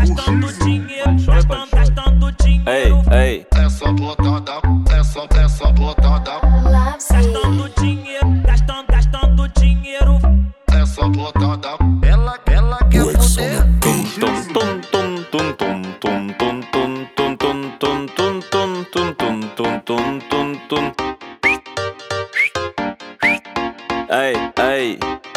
gastando dinheiro, gastando dinheiro. Ei, É só botada, é só botada. Gastando dinheiro, gastando dinheiro. É só botada. Ela quer fuder. tum tum tum tum tum tum tum tum tum tum tum tum tum tum tum tum tum tum tum. Эй.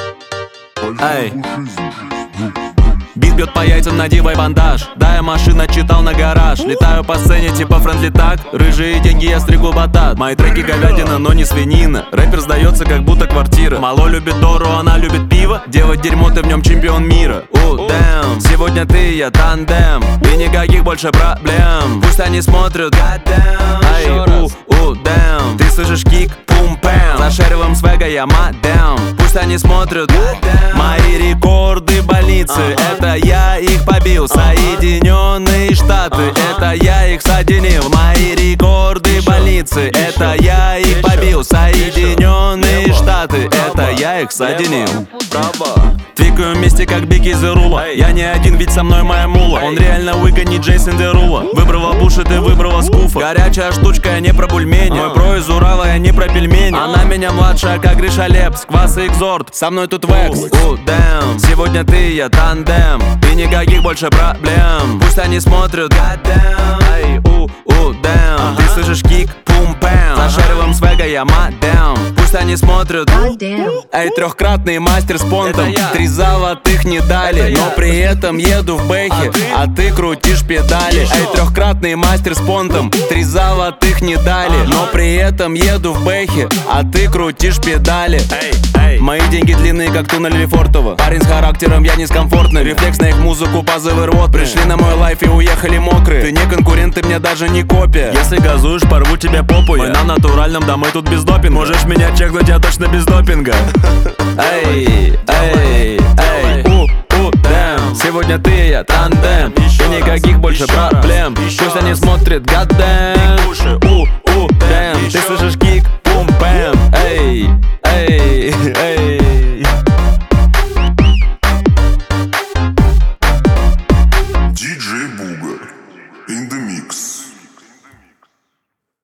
Бит бьет по яйцам, надевай бандаж. Да, я машина читал на гараж. Летаю по сцене типа френдли так. Рыжие деньги, я стригу батат. Мои треки говядина, но не свинина. Рэпер сдается, как будто квартира. Мало любит Тору, она любит пиво. Делать дерьмо, ты в нем чемпион мира. Damn, сегодня ты и я тандем. И никаких больше проблем. Пусть они смотрят, ай, damn. Ты слышишь кик, пум-пэм. За шеревом свега я мадам. Пусть они смотрят, мои рекорды больницы. Это я их побил. Соединенные Штаты, это я их соединил. Мои рекорды больницы, это я их побил. Соединенные Штаты, это я их соединил. Твикаю вместе как Бигги Зерула. Я не один, ведь со мной моя мула. Он реально Уика, не Джейсон Дерула. Выбрала Буши, ты выбрала Скуфа. Горячая штучка, я не про бульмени. Мой бро из Урала, я не про пельмени. Она меня младшая, как Гриша Лепс. Квас и экзорт, со мной тут векс. Damn, сегодня ты и я тандем. И никаких больше проблем. Пусть они смотрят, ай, damn. Ты слышишь кик, пум-пэм. За шеревом свега я мадам. Пусть они смотрят, эй, трехкратный мастер с понтом. 3 золотых не дали, но при этом еду в бэхе, а ты крутишь педали. Эй, трехкратный мастер с понтом. 3 золотых не дали, но при этом еду в бэхе, а ты крутишь педали. Мои деньги длинные, как туннель Лефортово. Парень с характером, я дискомфортный. Рефлекс на их музыку, позывы рвот. Пришли на мой лайф и уехали мокрые. Ты не конкурент, ты мне даже не копия. Если газуешь, порву тебе попу. Мы на натуральном, да мы тут без допинга. Можешь меня чекнуть, я точно без допинга. Эй, damn. Сегодня ты и я тандем. И никаких больше проблем. Пусть они смотрят, goddamn.